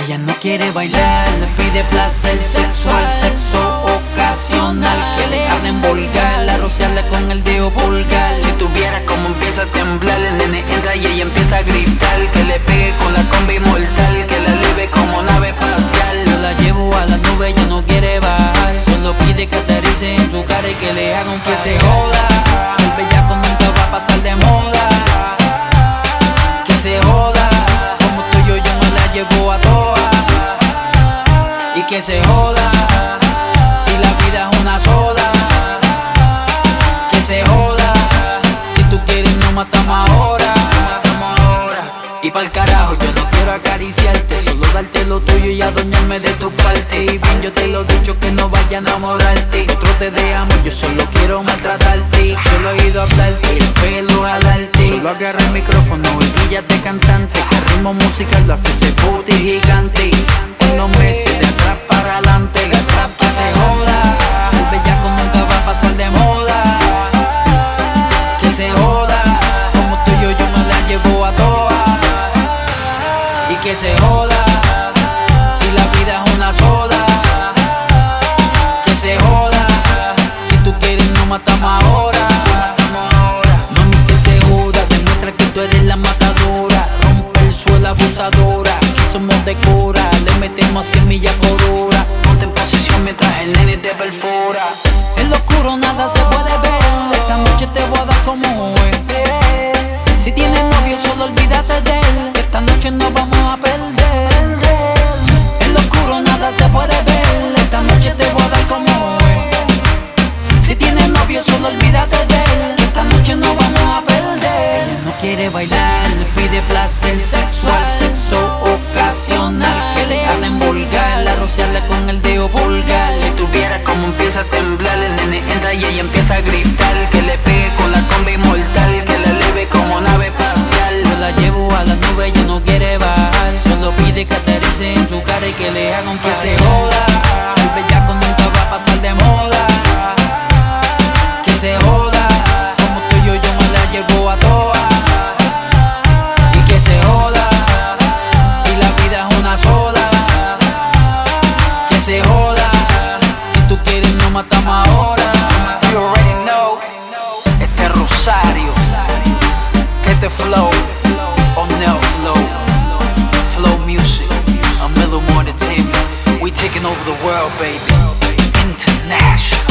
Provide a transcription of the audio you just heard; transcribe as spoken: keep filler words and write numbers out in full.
Ella no quiere bailar, le pide placer sexual, sexo ocasional. Que le hablen vulgar, a rociarle con el dedo pulgar. Si tuviera como empieza a temblar, el nene entra y ella empieza a gritar. Que le pegue con la combi mortal, que la eleve como nave espacial. Yo la llevo a la nube, ella no quiere bajar. Solo pide que aterrice en su cara y que le haga un que se joda. Ser bellaco nunca va a pasar de moda. Que se joda, como tú y yo, yo me la llevo a todas. Y que se joda, si la vida es una sola. Que se joda, si tú quieres nos matamos ahora. Y pa'l carajo, yo no quiero acariciarte, solo darte lo tuyo y adueñarme de tu parte. Y bien yo te lo he dicho que no vaya a enamorarte. Otro te dejamos, yo solo quiero maltratarte. Solo he ido a hablarte, el pelo a darte. Solo agarra el micrófono y brillate cantante. Que el ritmo musical lo hace ese booty gigante. Unos meses de atrás para adelante, de atrás que se joda. Ser bellaco nunca va a pasar de moda. Que se joda, como tú y yo, yo me la llevo a todas. Y que se joda, si la vida es una sola. Que se joda, si tú quieres nos matamos ahora. Mami, que se joda, demuestra que tú eres la matadora. Rompe el suelo abusadora, que somos de cura. Le metemos cien millas por hora. Ponte en posición mientras el nene te perfora. En lo oscuro nada se puede ver. Esta noche te voy a dar como es. Si tienes novio solo olvídate de él. Esta noche no vamos a perder. En lo oscuro nada se puede ver. Esta noche te voy a dar como es. Si tienes novio solo olvídate de él. Esta noche no vamos a perder. Ella no quiere bailar, le pide placer sexual, sexo ocasional. Que le hablen vulgar, a rociarle con el dedo pulgar. Si tuviera como empieza a temblar, el nene entra y ella empieza a gritar. Que le pegue con la combi mortal, que la eleve como nave espacial. Yo la llevo a la nube, ella no quiere bajar. Solo pide que aterrice en su cara y que le haga un que se joda. Ser bellaco nunca va a pasar de moda. Que se joda, como tú y yo, yo me la llevo a todas. Y que se joda, si la vida es una sola. Que se joda, si tú quieres nos matamos ahora. You already know, este es Rosario, este flow, oh no flow, flow music, a little more entertainment. We taking over the world, baby, international.